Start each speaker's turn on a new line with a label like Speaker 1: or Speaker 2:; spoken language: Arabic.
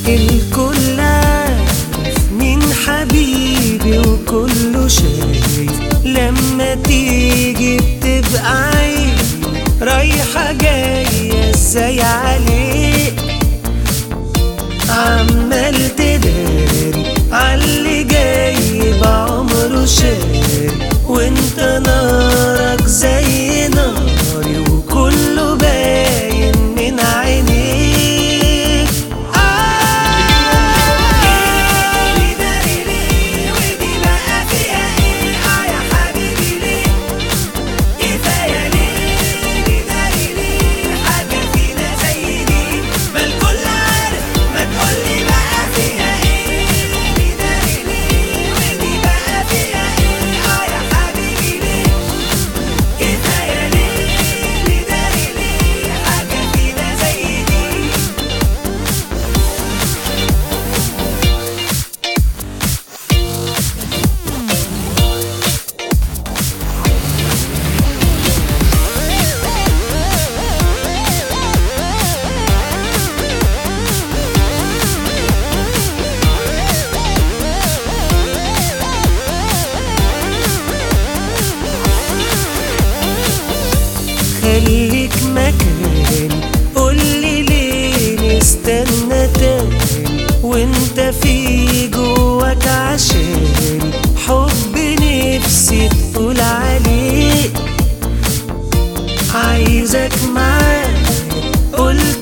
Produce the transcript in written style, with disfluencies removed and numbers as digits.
Speaker 1: الكل عارف مين حبيبي وكله شايف لما تيجي بتبقى عيب رايحة جاية ازاي عليك، عمال تداري عاللي جاي بعمره شاري وانت نارك زي ناري وكله باين من عينيك. خليك مكاني قولي ليه نستنى تاني وانت في جواك عشاني حب نفسي تقول عليه، عايزك معايا قلت